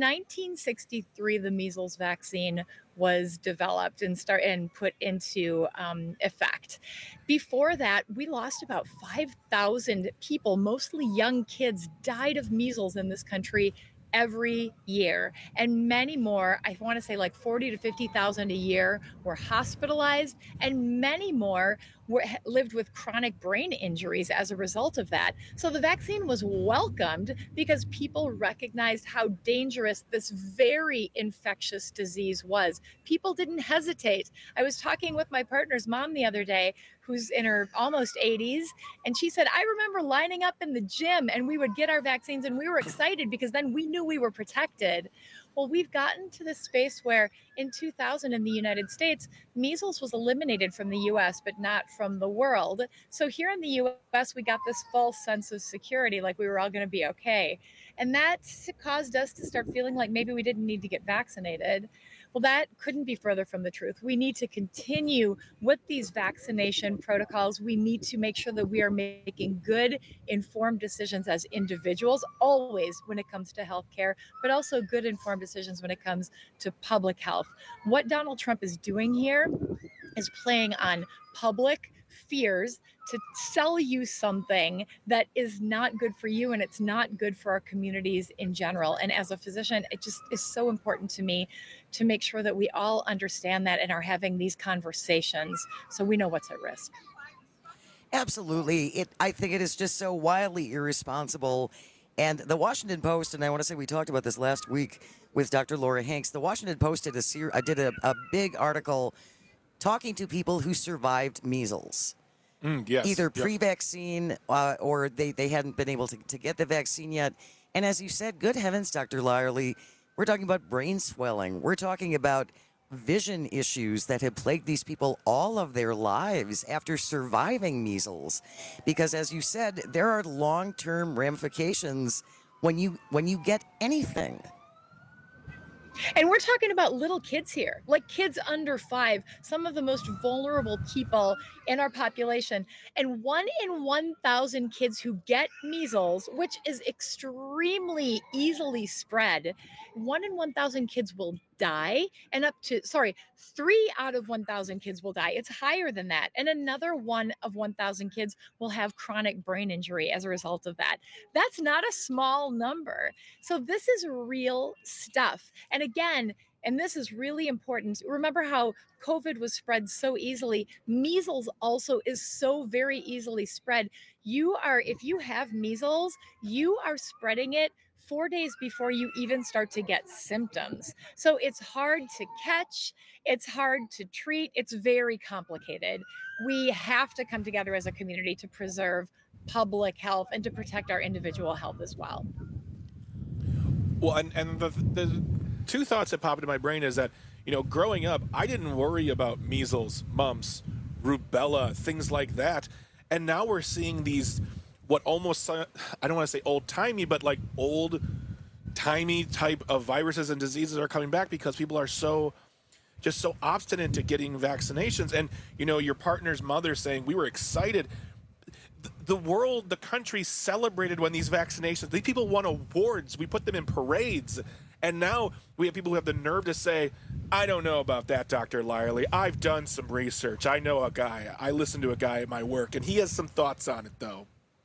1963, the measles vaccine was developed and put into effect. Before that, we lost about 5,000 people, mostly young kids, died of measles in this country every year. And many more, I want to say like 40 to 50,000 a year were hospitalized, and many more lived with chronic brain injuries as a result of that. So the vaccine was welcomed because people recognized how dangerous this very infectious disease was. People didn't hesitate. I was talking with my partner's mom the other day, who's in her almost 80s, and she said, I remember lining up in the gym and we would get our vaccines and we were excited because then we knew we were protected. Well, we've gotten to this space where in 2000 in the United States, measles was eliminated from the US, but not from the world. So here in the US, we got this false sense of security, like we were all going to be okay. And that caused us to start feeling like maybe we didn't need to get vaccinated. Well, that couldn't be further from the truth. We need to continue with these vaccination protocols. We need to make sure that we are making good, informed decisions as individuals, always when it comes to healthcare, but also good, informed decisions when it comes to public health. What Donald Trump is doing here is playing on public fears to sell you something that is not good for you, and it's not good for our communities in general. And as a physician, it just is so important to me to make sure that we all understand that and are having these conversations so we know what's at risk. Absolutely. I think it is just so wildly irresponsible And the Washington Post, and I want to say we talked about this last week with Dr. Laura Hanks. The Washington Post did a big article talking to people who survived measles. Yes. Either pre-vaccine or they hadn't been able to get the vaccine yet. And as you said, good heavens, Dr. Lyerly, we're talking about brain swelling. We're talking about vision issues that have plagued these people all of their lives after surviving measles. Because as you said, there are long-term ramifications when you get anything. And we're talking about little kids here, like kids under 5, some of the most vulnerable people in our population. And 1 in 1,000 kids who get measles, which is extremely easily spread, 1 in 1,000 kids will die, and 3 out of 1,000 kids will die. It's higher than that. And another 1 of 1,000 kids will have chronic brain injury as a result of that. That's not a small number. So this is real stuff. And again, and this is really important. Remember how COVID was spread so easily. Measles also is so very easily spread. If you have measles, you are spreading it 4 days before you even start to get symptoms. So it's hard to catch, it's hard to treat, it's very complicated. We have to come together as a community to preserve public health and to protect our individual health as well. Well, and the two thoughts that pop into my brain is that, growing up, I didn't worry about measles, mumps, rubella, things like that. And now we're seeing these, what almost, I don't want to say old-timey, but like old-timey type of viruses and diseases are coming back because people are so obstinate to getting vaccinations. And, your partner's mother saying, we were excited. The country celebrated when these vaccinations, these people won awards. We put them in parades. And now we have people who have the nerve to say, I don't know about that, Dr. Lyerly. I've done some research. I know a guy. I listen to a guy at my work, and he has some thoughts on it, though.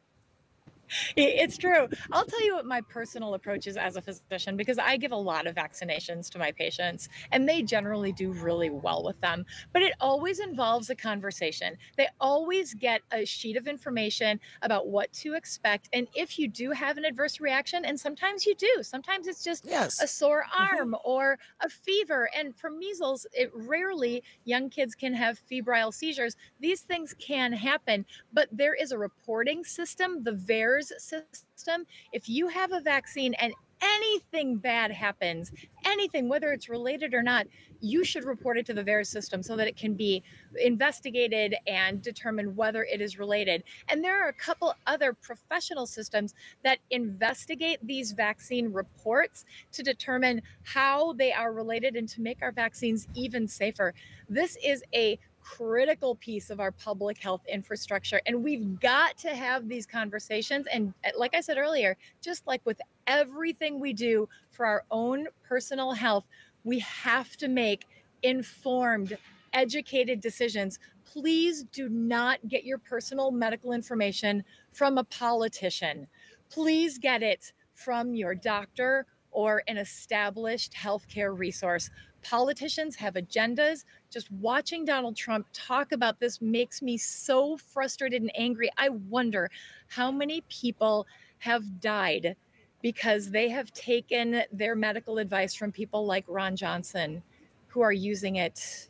It's true. I'll tell you what my personal approach is as a physician, because I give a lot of vaccinations to my patients and they generally do really well with them. But it always involves a conversation. They always get a sheet of information about what to expect. And if you do have an adverse reaction, and sometimes you do, sometimes it's just a sore arm or a fever. And for measles, rarely young kids can have febrile seizures. These things can happen, but there is a reporting system, the VAERS system. If you have a vaccine and anything bad happens, anything, whether it's related or not, you should report it to the VAERS system so that it can be investigated and determine whether it is related. And there are a couple other professional systems that investigate these vaccine reports to determine how they are related and to make our vaccines even safer. This is a critical piece of our public health infrastructure. And we've got to have these conversations. And like I said earlier, just like with everything we do for our own personal health, we have to make informed, educated decisions. Please do not get your personal medical information from a politician. Please get it from your doctor or an established healthcare resource. Politicians have agendas. Just watching Donald Trump talk about this makes me so frustrated and angry. I wonder how many people have died because they have taken their medical advice from people like Ron Johnson, who are using it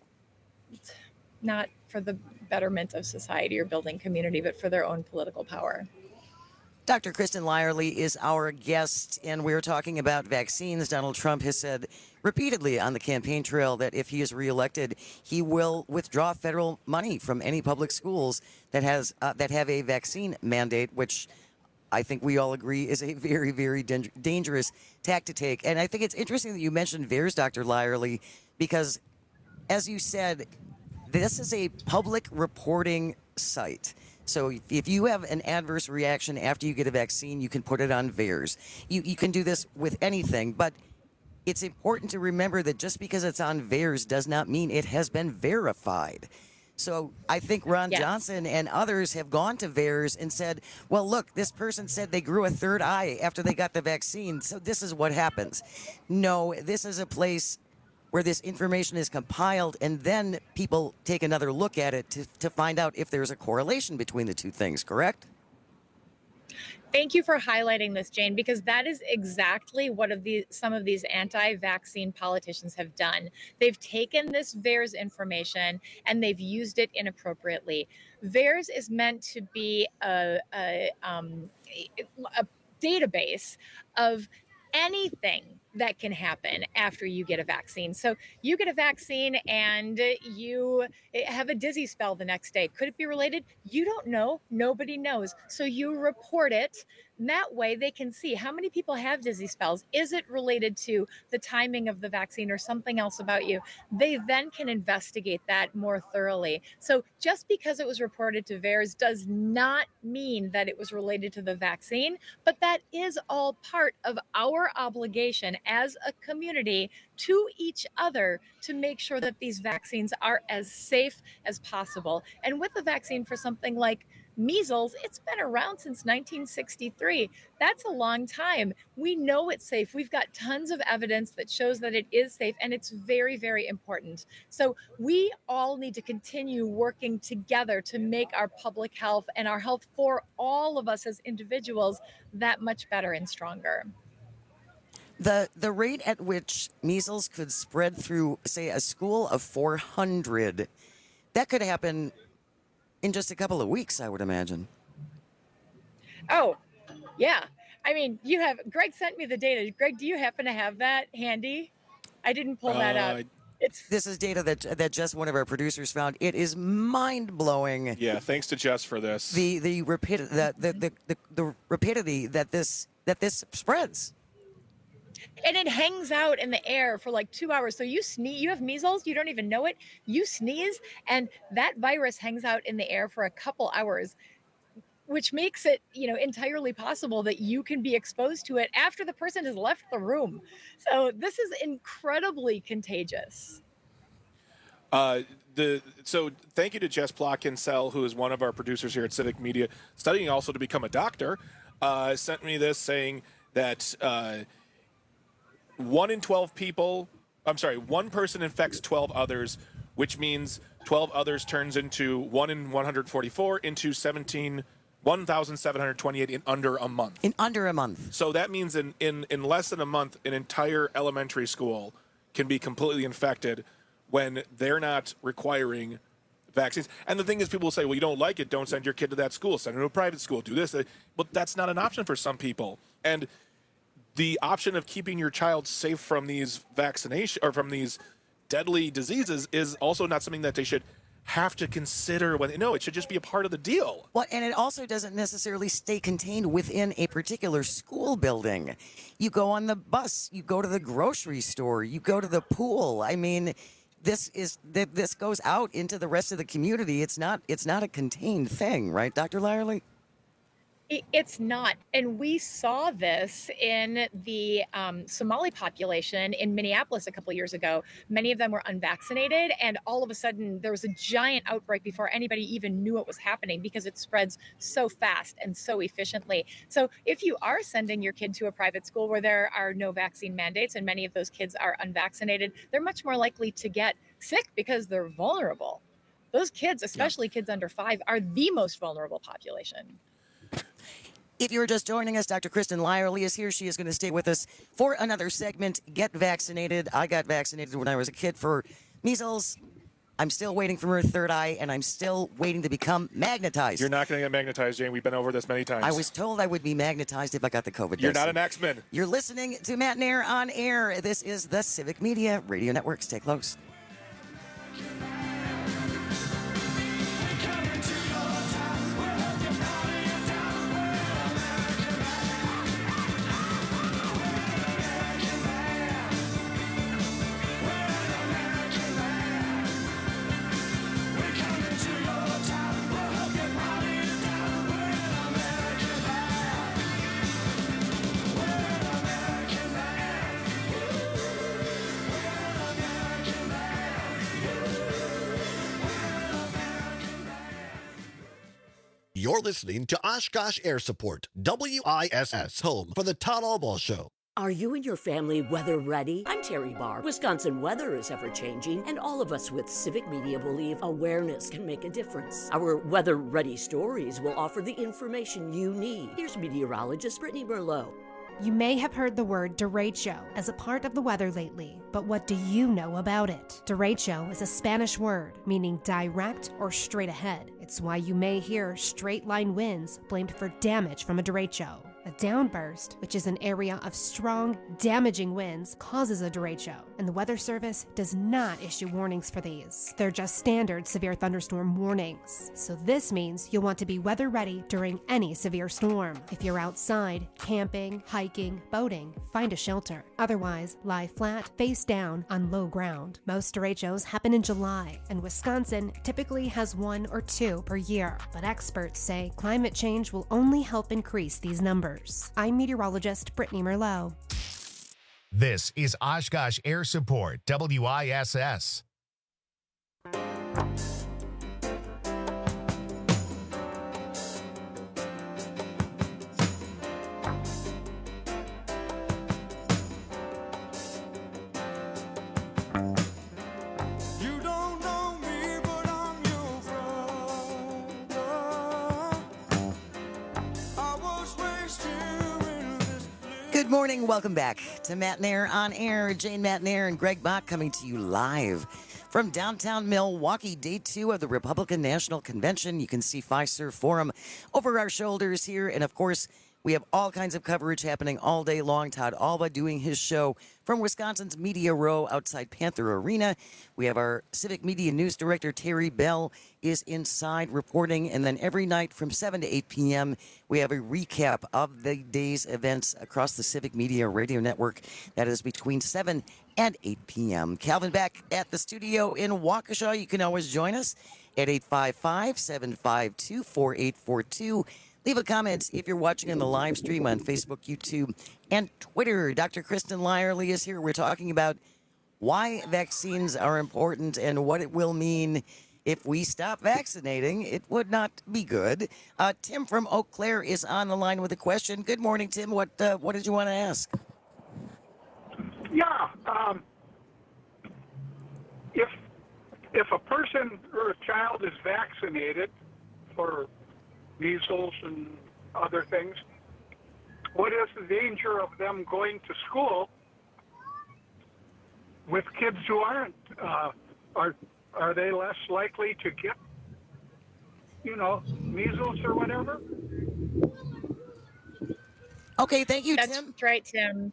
not for the betterment of society or building community, but for their own political power. Dr. Kristen Lyerly is our guest, and we're talking about vaccines. Donald Trump has said repeatedly on the campaign trail that if he is reelected, he will withdraw federal money from any public schools that have a vaccine mandate, which I think we all agree is a very, very dangerous tack to take. And I think it's interesting that you mentioned VAERS, Dr. Lyerly, because as you said, this is a public reporting site. So if you have an adverse reaction after you get a vaccine, you can put it on VAERS. You can do this with anything, but it's important to remember that just because it's on VAERS does not mean it has been verified. So I think Ron Johnson and others have gone to VAERS and said, well, look, this person said they grew a third eye after they got the vaccine, so this is what happens. No, this is a place where this information is compiled, and then people take another look at it to find out if there's a correlation between the two things, correct? Thank you for highlighting this, Jane, because that is exactly what some of these anti-vaccine politicians have done. They've taken this VAERS information and they've used it inappropriately. VAERS is meant to be a database of anything that can happen after you get a vaccine. So you get a vaccine and you have a dizzy spell the next day. Could it be related? You don't know. Nobody knows. So you report it. And that way they can see how many people have dizzy spells. Is it related to the timing of the vaccine or something else about you? They then can investigate that more thoroughly. So just because it was reported to VAERS does not mean that it was related to the vaccine, but that is all part of our obligation as a community to each other to make sure that these vaccines are as safe as possible. And with the vaccine for something like measles, it's been around since 1963. That's a long time. We know it's safe. We've got tons of evidence that shows that it is safe, and it's very, very important. So we all need to continue working together to make our public health and our health for all of us as individuals that much better and stronger. The rate at which measles could spread through, say, a school of 400, that could happen in just a couple of weeks, I would imagine. Oh, yeah. I mean, Greg sent me the data. Greg, do you happen to have that handy? I didn't pull that up. This is data that Jess, one of our producers, found. It is mind-blowing. Yeah, thanks to Jess for this. The rapidity that this spreads. And it hangs out in the air for like 2 hours. So you sneeze, you have measles, you don't even know it. You sneeze, and that virus hangs out in the air for a couple hours, which makes it, entirely possible that you can be exposed to it after the person has left the room. So this is incredibly contagious. So thank you to Jess Plotkin-Sell, who is one of our producers here at Civic Media, studying also to become a doctor, sent me this saying that 1 person infects 12 others, which means 12 others turns into 1 in 144 into 1,728 in under a month. In under a month. So that means in less than a month, an entire elementary school can be completely infected when they're not requiring vaccines. And the thing is, people will say, well, you don't like it, don't send your kid to that school, send them to a private school, do this. But that's not an option for some people. And the option of keeping your child safe from these vaccinations or from these deadly diseases is also not something that they should have to consider it should just be a part of the deal. Well, and it also doesn't necessarily stay contained within a particular school building. You go on the bus, you go to the grocery store, you go to the pool. I mean, this goes out into the rest of the community. It's not a contained thing, right, Dr. Lyerly? It's not. And we saw this in the Somali population in Minneapolis a couple of years ago. Many of them were unvaccinated, and all of a sudden there was a giant outbreak before anybody even knew it was happening because it spreads so fast and so efficiently. So if you are sending your kid to a private school where there are no vaccine mandates and many of those kids are unvaccinated, they're much more likely to get sick because they're vulnerable. Those kids, especially kids under 5, are the most vulnerable population. If you're just joining us, Dr. Kristen Lyerly is here. She is going to stay with us for another segment. Get vaccinated. I got vaccinated when I was a kid for measles. I'm still waiting for her third eye, and I'm still waiting to become magnetized. You're not going to get magnetized, Jane. We've been over this many times. I was told I would be magnetized if I got the COVID You're vaccine. not an X-Men. You're listening to Matt and Air on Air. This is the Civic Media Radio Network. Stay close. You're listening to Oshkosh Air Support, WISS, home for the Todd Albaugh Show. Are you and your family weather ready? I'm Terry Barr. Wisconsin weather is ever-changing, and all of us with Civic Media believe awareness can make a difference. Our Weather Ready stories will offer the information you need. Here's meteorologist Brittany Merlot. You may have heard the word derecho as a part of the weather lately, but what do you know about it? Derecho is a Spanish word meaning direct or straight ahead. It's why you may hear straight line winds blamed for damage from a derecho. A downburst, which is an area of strong, damaging winds, causes a derecho, and the Weather Service does not issue warnings for these. They're just standard severe thunderstorm warnings. So this means you'll want to be weather ready during any severe storm. If you're outside, camping, hiking, boating, find a shelter. Otherwise, lie flat, face down, on low ground. Most derechos happen in July, and Wisconsin typically has 1 or 2 per year. But experts say climate change will only help increase these numbers. I'm meteorologist Brittany Merlot. This is Oshkosh Air Support, WISS. Good morning. Welcome back to Matt Nair on Air. Jane Matt Nair and Greg Bach coming to you live from downtown Milwaukee, day 2 of the Republican National Convention. You can see Fiserv Forum over our shoulders here. And, of course, we have all kinds of coverage happening all day long. Todd Alba doing his show from Wisconsin's Media Row outside Panther Arena. We have our Civic Media News Director, Terry Bell, is inside reporting. And then every night from 7 to 8 p.m., we have a recap of the day's events across the Civic Media Radio Network. That is between 7 and 8 p.m. Calvin back at the studio in Waukesha. You can always join us at 855-752-4842. Leave a comment if you're watching in the live stream on Facebook, YouTube, and Twitter. Dr. Kristen Lyerly is here. We're talking about why vaccines are important and what it will mean if we stop vaccinating. It would not be good. Tim from Eau Claire is on the line with a question. Good morning, Tim. What did you want to ask? Yeah. If a person or a child is vaccinated for measles and other things, what is the danger of them going to school with kids who aren't? Are they less likely to get, measles or whatever? Okay, thank you, Tim. That's right, Tim.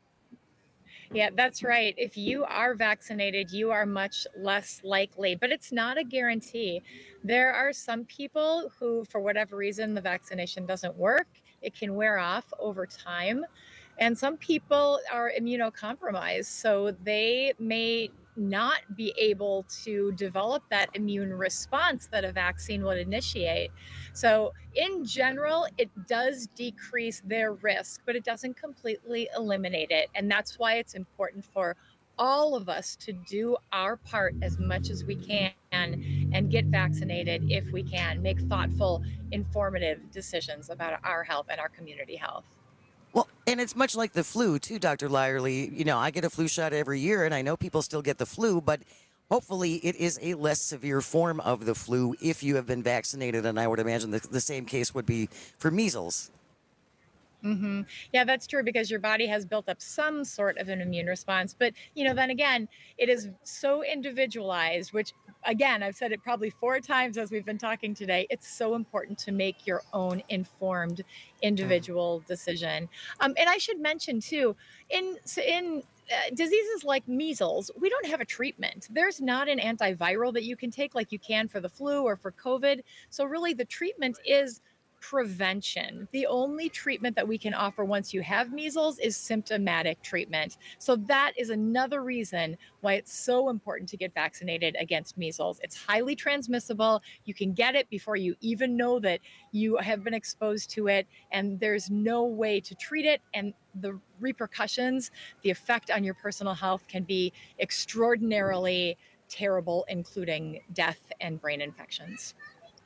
Yeah, that's right. If you are vaccinated, you are much less likely, but it's not a guarantee. There are some people who, for whatever reason, the vaccination doesn't work. It can wear off over time. And some people are immunocompromised, so they may not be able to develop that immune response that a vaccine would initiate. So in general, it does decrease their risk, but it doesn't completely eliminate it. And that's why it's important for all of us to do our part as much as we can and get vaccinated if we can, make thoughtful, informative decisions about our health and our community health. Well, and it's much like the flu, too, Dr. Lyerly. I get a flu shot every year, and I know people still get the flu, but hopefully it is a less severe form of the flu if you have been vaccinated, and I would imagine the same case would be for measles. Mm-hmm. Yeah, that's true, because your body has built up some sort of an immune response. But, then again, it is so individualized, which, again, I've said it probably 4 times as we've been talking today. It's so important to make your own informed individual decision. And I should mention, too, in diseases like measles, we don't have a treatment. There's not an antiviral that you can take like you can for the flu or for COVID. So really the treatment is prevention. The only treatment that we can offer once you have measles is symptomatic treatment. So that is another reason why it's so important to get vaccinated against measles. It's highly transmissible. You can get it before you even know that you have been exposed to it, and there's no way to treat it. And the repercussions, the effect on your personal health can be extraordinarily terrible, including death and brain infections.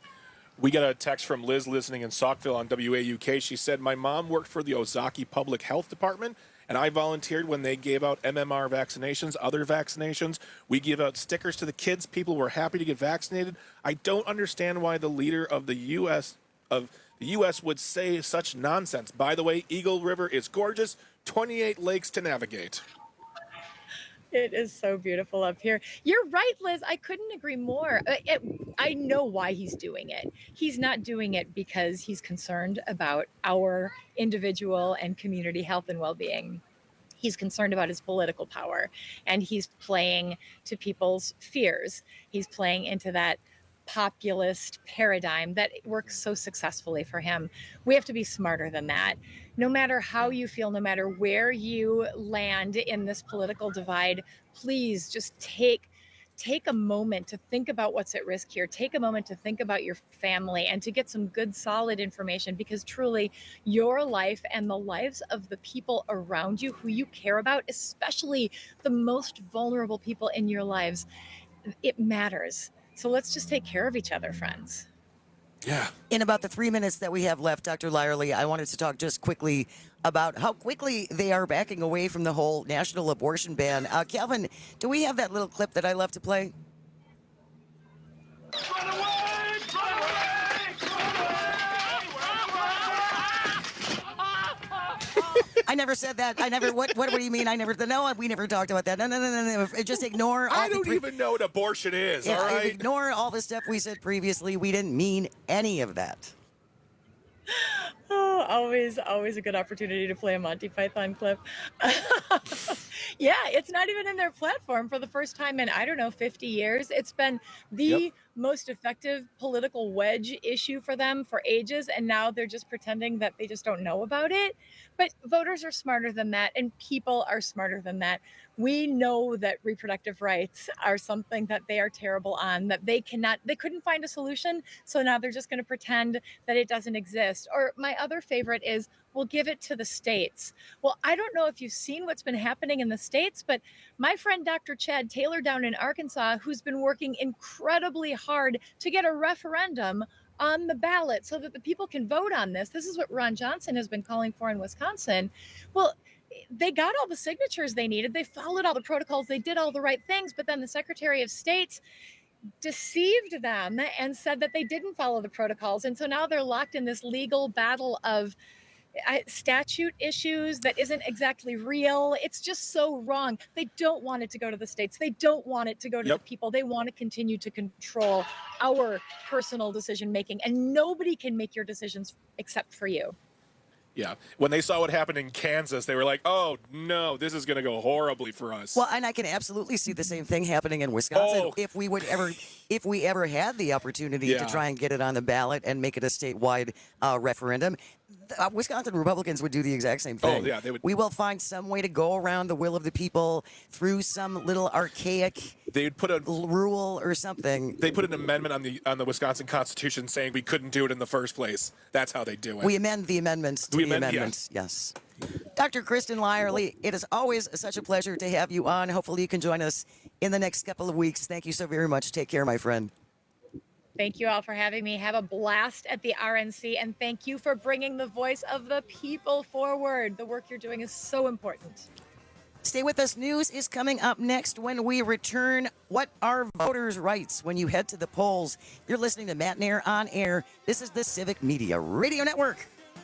We got a text from Liz listening in Saukville on WAUK. She said, my mom worked for the Ozaki Public Health Department, And I volunteered when they gave out MMR vaccinations, other vaccinations. We give out stickers to the kids. People were happy to get vaccinated. I don't understand why the leader of the U.S. would say such nonsense. By the way, Eagle River is gorgeous. 28 lakes to navigate. It is so beautiful up here. You're right, Liz. I couldn't agree more. I know why he's doing it. He's not doing it because he's concerned about our individual and community health and well-being. He's concerned about his political power, and he's playing to people's fears. He's playing into that populist paradigm that works so successfully for him. We have to be smarter than that. No matter how you feel, no matter where you land in this political divide, please just take a moment to think about what's at risk here. Take a moment to think about your family and to get some good, solid information, because truly your life and the lives of the people around you who you care about, especially the most vulnerable people in your lives, it matters. So let's just take care of each other, friends. Yeah. In about the 3 minutes that we have left, Dr. Lyerly, I wanted to talk just quickly about how quickly they are backing away from the whole national abortion ban. Calvin, do we have that little clip that I love to play? I never said that. I never. What do you mean? I never. No, we never talked about that. No. Just ignore. I don't even know what abortion is. Yeah, all right. Ignore all the stuff we said previously. We didn't mean any of that. Oh, always a good opportunity to play a Monty Python clip. Yeah, it's not even in their platform for the first time in, 50 years. It's been the most effective political wedge issue for them for ages, and now they're just pretending that they just don't know about it. But voters are smarter than that, and people are smarter than that. We know that reproductive rights are something that they are terrible on, that they couldn't find a solution, so now they're just going to pretend that it doesn't exist. Or my other favorite is, we'll give it to the states. Well, I don't know if you've seen what's been happening in the states, but my friend Dr. Chad Taylor down in Arkansas, who's been working incredibly hard to get a referendum on the ballot so that the people can vote on this. This is what Ron Johnson has been calling for in Wisconsin. Well, they got all the signatures they needed. They followed all the protocols. They did all the right things. But then the Secretary of State deceived them and said that they didn't follow the protocols. And so now they're locked in this legal battle of statute issues that isn't exactly real. It's just so wrong. They don't want it to go to the states. They don't want it to go to the people. They want to continue to control our personal decision making, and nobody can make your decisions except for you. Yeah. When they saw what happened in Kansas, they were like, oh, no, this is going to go horribly for us. Well, and I can absolutely see the same thing happening in Wisconsin. Oh. If we ever had the opportunity to try and get it on the ballot and make it a statewide referendum, Wisconsin Republicans would do the exact same thing. Oh, yeah, they would. We will find some way to go around the will of the people through some little archaic rule or something. They put an amendment on the Wisconsin Constitution saying we couldn't do it in the first place. That's how they do it. We amend the amendments to the amendments. Yes. Dr. Kristen Lyerly, it is always such a pleasure to have you on. Hopefully you can join us in the next couple of weeks. Thank you so very much. Take care, my friend. Thank you all for having me. Have a blast at the RNC, and thank you for bringing the voice of the people forward. The work you're doing is so important. Stay with us. News is coming up next when we return. What are voters' rights when you head to the polls? You're listening to Matt Nair on Air. This is the Civic Media Radio Network.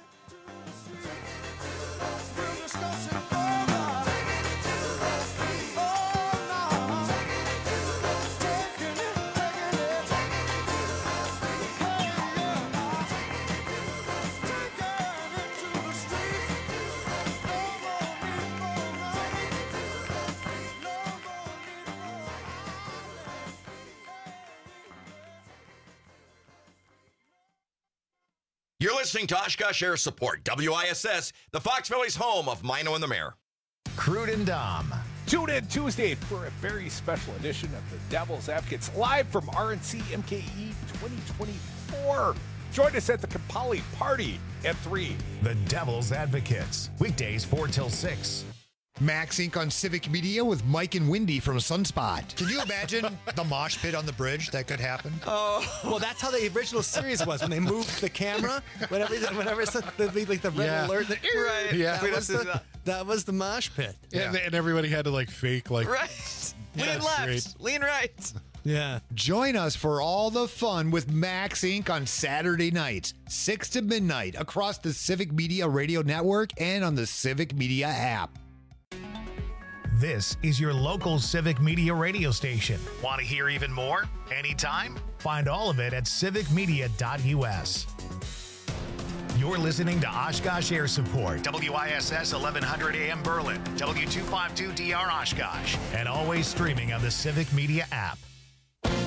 You're listening to Oshkosh Air Support, WISS, the Fox Valley's home of Mino and the Mayor. Crude and Dom. Tune in Tuesday for a very special edition of the Devil's Advocates live from RNC MKE 2024. Join us at the Kapali Party at 3. The Devil's Advocates, weekdays 4 till 6. Max Inc. on Civic Media with Mike and Wendy from Sunspot. Can you imagine the mosh pit on the bridge that could happen? Oh, well, that's how the original series was when they moved the camera. Whenever it's the red alert. Yeah. That That was the mosh pit. And everybody had to like fake like Right. Lean That's left, great. lean right. Yeah. Join us for all the fun with Max Inc. on Saturday nights, 6 to midnight, across the Civic Media Radio Network and on the Civic Media app. This is your local Civic Media radio station. Want to hear even more? Anytime? Find all of it at civicmedia.us. You're listening to Oshkosh Air Support, WISS 1100 AM Berlin, W252DR Oshkosh, and always streaming on the Civic Media app.